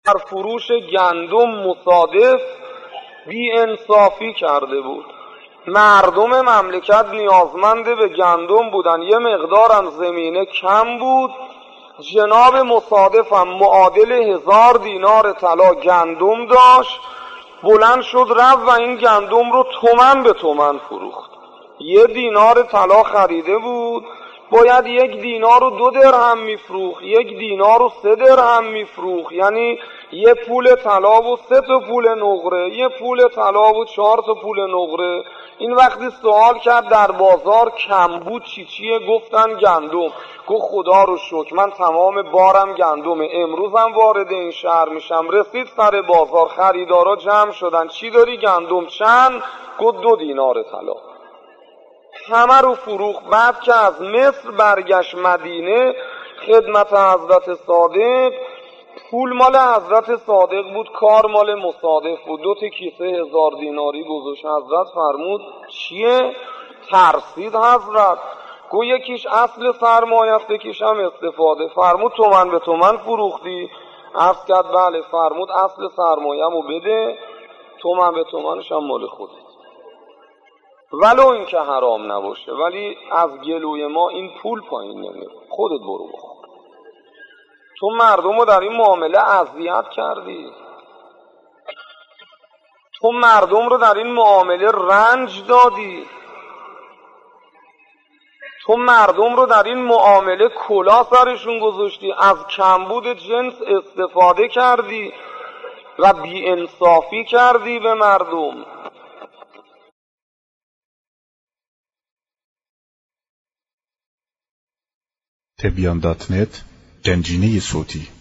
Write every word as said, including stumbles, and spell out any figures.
در فروش گندم مصادف بی انصافی کرده بود. مردم مملکت نیازمند به گندم بودن، یه مقدارم زمینه کم بود. جناب مصادفم معادل هزار دینار طلا گندم داشت، بلند شد رفت و این گندم رو تومن به تومن فروخت. یه دینار طلا خریده بود، باید یک دینار و دو درهم میفروخت، یک دینار و سه درهم میفروخت، یعنی یه پول طلا و سه تا پول نقره، یه پول طلا و چهار تا پول نقره. این وقتی سوال کرد در بازار کم بود چی چیه، گفتن گندم. گفت خدا رو شکر من تمام بارم گندمه، امروزم وارد این شهر میشم. رسید سر بازار، خریدارا جمع شدن، چی داری گندم چند؟ گفت دو دینار طلا. همه رو فروخت. بعد که از مصر برگشت مدینه خدمت حضرت صادق، پول مال حضرت صادق بود، کار مال مصادف بود. دو تا کیسه هزار دیناری گذاشت. حضرت فرمود چیه؟ ترسید حضرت. گو یکیش اصل سرمایه است، یکیش هم استفاده. فرمود تومن به تومن فروختی؟ عرض کرد بله. فرمود اصل سرمایه‌مو بده، تومن به تومنش هم مال خودت، ولو این که حرام نباشه، ولی از گلوی ما این پول پایین نمیره، خودت برو بخور. تو مردم رو در این معامله اذیت کردی، تو مردم رو در این معامله رنج دادی، تو مردم رو در این معامله کلاه سرشون گذاشتی، از کمبود جنس استفاده کردی و بی انصافی کردی به مردم. تبیان دات نت، گنجینه صوتی.